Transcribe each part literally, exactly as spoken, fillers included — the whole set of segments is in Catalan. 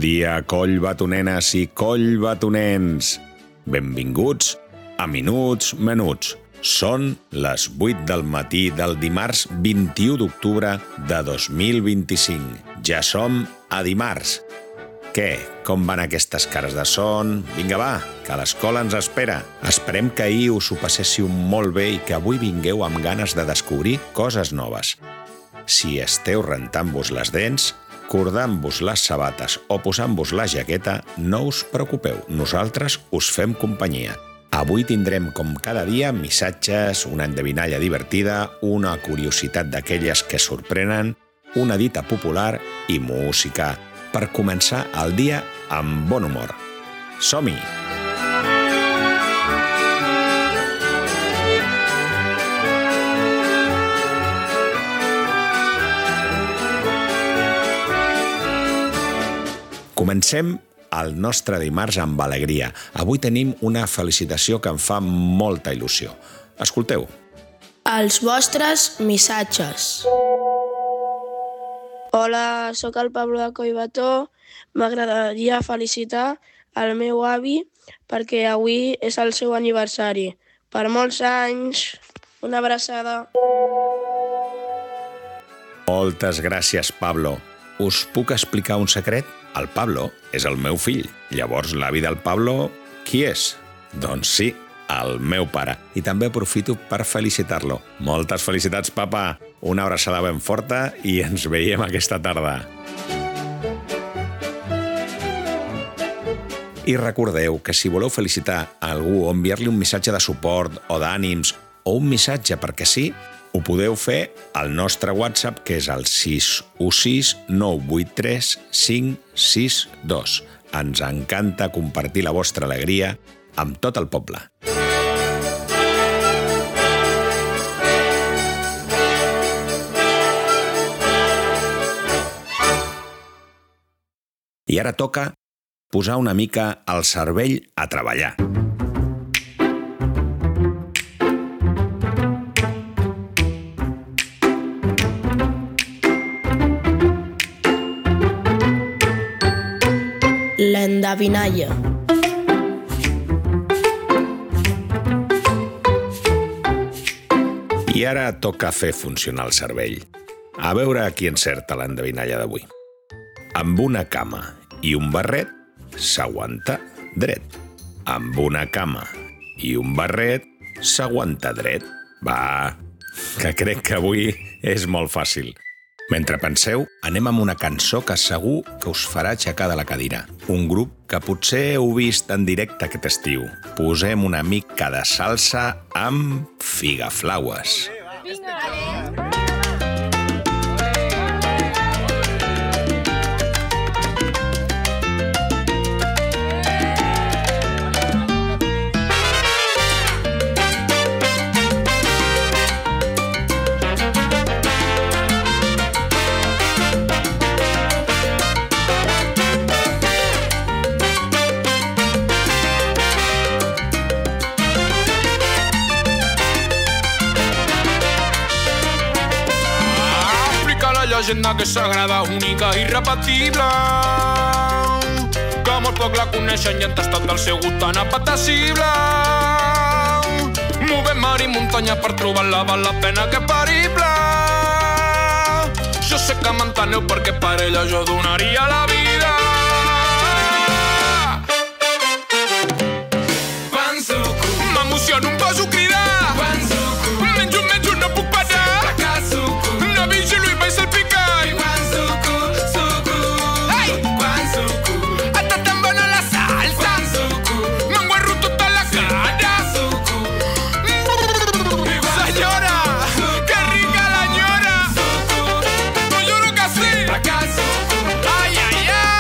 dia, collbatonenes i collbatonens. Benvinguts a Minuts Menuts. Són les vuit del matí del dimarts vint-i-u d'octubre de dos mil vint-i-cinc. Ja som a dimarts. Què? Com van aquestes cares de son? Vinga, va, que l'escola ens espera. Esperem que ahir us ho passéssiu molt bé i que avui vingueu amb ganes de descobrir coses noves. Si esteu rentant-vos les dents, cordant-vos les sabates o posant-vos la jaqueta, no us preocupeu, nosaltres us fem companyia. Avui tindrem, com cada dia, missatges, una endevinalla divertida, una curiositat d'aquelles que sorprenen, una dita popular i música, per començar el dia amb bon humor. Som-hi! Comencem el nostre dimarts amb alegria. Avui tenim una felicitació que em fa molta il·lusió. Escolteu. Els vostres missatges. Hola, sóc el Pablo de Collbató. M'agradaria felicitar el meu avi perquè avui és el seu aniversari. Per molts anys, una abraçada. Moltes gràcies, Pablo. Us puc explicar un secret? El Pablo és el meu fill. Llavors, l'avi del Pablo, qui és? Doncs sí, el meu pare. I també aprofito per felicitar-lo. Moltes felicitats, papa! Una abraçada ben forta i ens veiem aquesta tarda. I recordeu que si voleu felicitar a algú o enviar-li un missatge de suport o d'ànims o un missatge perquè sí, ho podeu fer al nostre WhatsApp, que és el sis u sis nou vuit tres cinc sis dos. Ens encanta compartir la vostra alegria amb tot el poble. I ara toca posar una mica el cervell a treballar. L'endevinalla. I ara toca fer funcionar el cervell. A veure qui encerta l'endevinalla d'avui. Amb una cama i un barret s'aguanta dret. Amb una cama i un barret s'aguanta dret. Va, que crec que avui és molt fàcil. Mentre penseu, anem amb una cançó que segur que us farà aixecar de la cadira. Un grup que potser heu vist en directe aquest estiu. Posem una mica de salsa amb Figaflaues. Llegenda que és sagrada, única i irrepetible, que molt poc la coneixen i han tastat del seu gust tan apetecible. Movem mar i muntanya per trobar-la, val la pena que perible. Jo sé que m'enteneu perquè per ella jo donaria la vida. M'emociono, em poso a cridar. Menjo, menjo, no puc parar. No vigilo i vaig salpicant. Ay, ay, ay.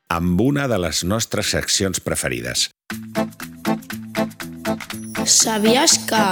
amb una de les nostres seccions preferides. Sabies que...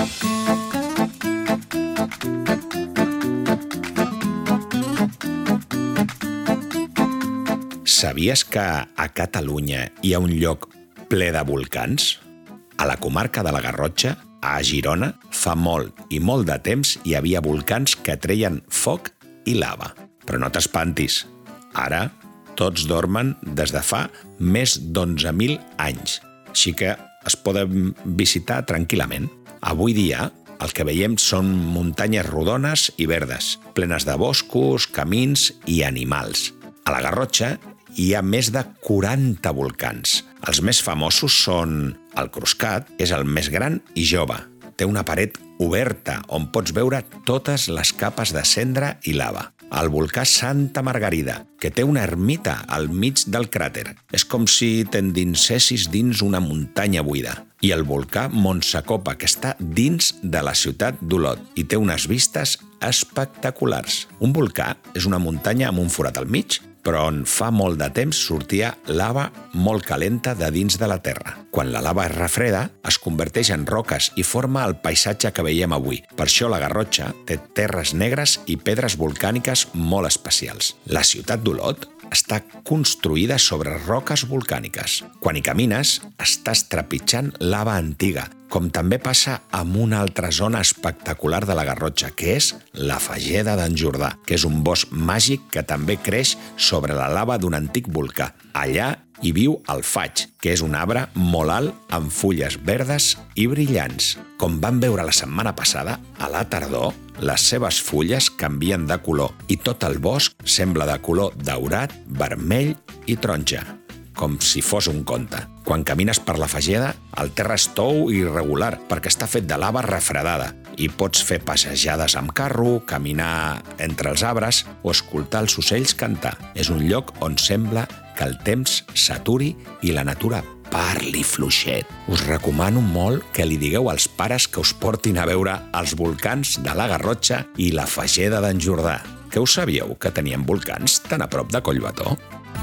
Sabies que a Catalunya hi ha un lloc ple de volcans? A la comarca de la Garrotxa, a Girona, fa molt i molt de temps hi havia volcans que treien foc i lava. Però no t'espantis, ara tots dormen des de fa més d'onze mil anys, així que es poden visitar tranquil·lament. Avui dia el que veiem són muntanyes rodones i verdes, plenes de boscos, camins i animals. A la Garrotxa hi ha més de quaranta volcans. Els més famosos són el Cruscat, que és el més gran i jove. Té una paret oberta on pots veure totes les capes de cendra i lava. El volcà Santa Margarida, que té una ermita al mig del cràter. És com si t'endinsessis dins una muntanya buida. I el volcà Montsacopa, que està dins de la ciutat d'Olot i té unes vistes espectaculars. Un volcà és una muntanya amb un forat al mig, però on fa molt de temps sortia lava molt calenta de dins de la terra. Quan la lava es refreda, es converteix en roques i forma el paisatge que veiem avui. Per això la Garrotxa té terres negres i pedres volcàniques molt especials. La ciutat d'Olot està construïda sobre roques volcàniques. Quan hi camines, estàs trepitjant lava antiga, com també passa amb una altra zona espectacular de la Garrotxa, que és la Fageda d'en Jordà, que és un bosc màgic que també creix sobre la lava d'un antic volcà. Allà hi viu el faig, que és un arbre molt alt amb fulles verdes i brillants. Com vam veure la setmana passada, a la tardor, les seves fulles canvien de color i tot el bosc sembla de color daurat, vermell i taronja, com si fos un conte. Quan camines per la Fageda, el terra és tou i irregular perquè està fet de lava refredada i pots fer passejades amb carro, caminar entre els arbres o escoltar els ocells cantar. És un lloc on sembla que el temps s'aturi i la natura parli fluixet. Us recomano molt que li digueu als pares que us portin a veure els volcans de la Garrotxa i la Fageda d'en Jordà. Que us sabíeu que tenien volcans tan a prop de Collbató?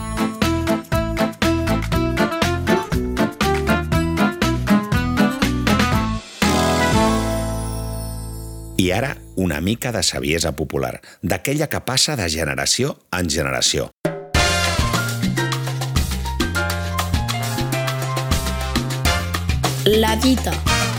I ara, una mica de saviesa popular, d'aquella que passa de generació en generació. La dita.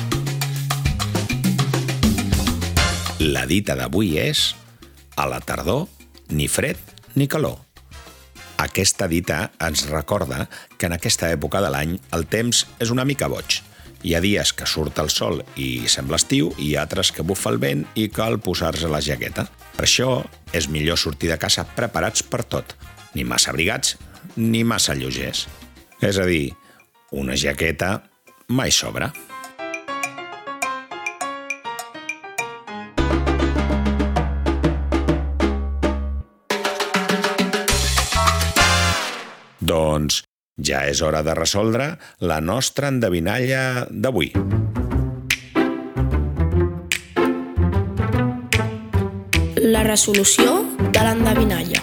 La dita d'avui és: a la tardor, ni fred ni calor. Aquesta dita ens recorda que en aquesta època de l'any el temps és una mica boig. Hi ha dies que surt el sol i sembla estiu i altres que bufa el vent i cal posar-se la jaqueta. Per això és millor sortir de casa preparats per tot, ni massa abrigats ni massa lleugers. És a dir, una jaqueta mai sobra. Doncs ja és hora de resoldre la nostra endevinalla d'avui. La resolució de l'endevinalla.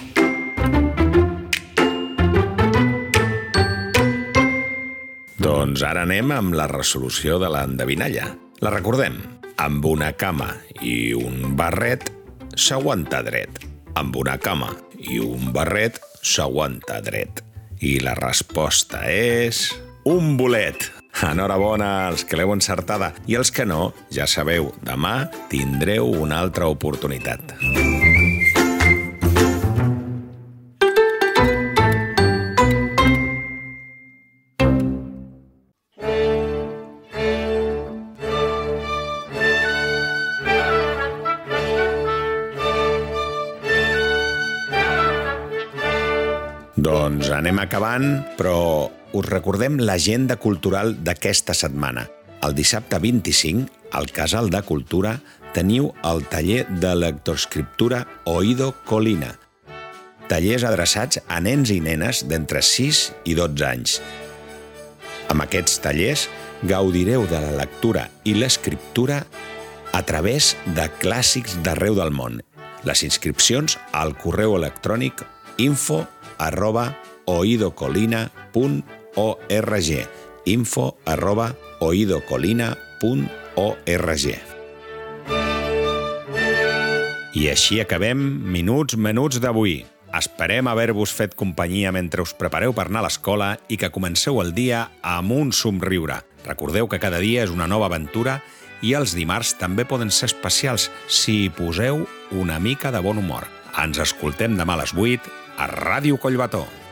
Doncs ara anem amb la resolució de l'endevinalla. La recordem. Amb una cama i un barret s'aguanta dret. Amb una cama i un barret s'aguanta dret. I la resposta és... un bolet! Enhorabona als que l'heu encertada i els que no, ja sabeu, demà tindreu una altra oportunitat. Doncs anem acabant, però us recordem l'agenda cultural d'aquesta setmana. El dissabte vint-i-cinc, al Casal de Cultura, teniu el taller de lectoescriptura Oído Colina. Tallers adreçats a nens i nenes d'entre sis i dotze anys. Amb aquests tallers gaudireu de la lectura i l'escriptura a través de clàssics d'arreu del món. Les inscripcions al correu electrònic info arroba oidocolina punt org. Info arroba oidocolina punt org. I així acabem Minuts Menuts d'avui. Esperem haver-vos fet companyia mentre us prepareu per anar a l'escola i que comenceu el dia amb un somriure. Recordeu que cada dia és una nova aventura i els dimarts també poden ser especials si hi poseu una mica de bon humor. Ens escoltem demà a les vuit a Ràdio Collbató.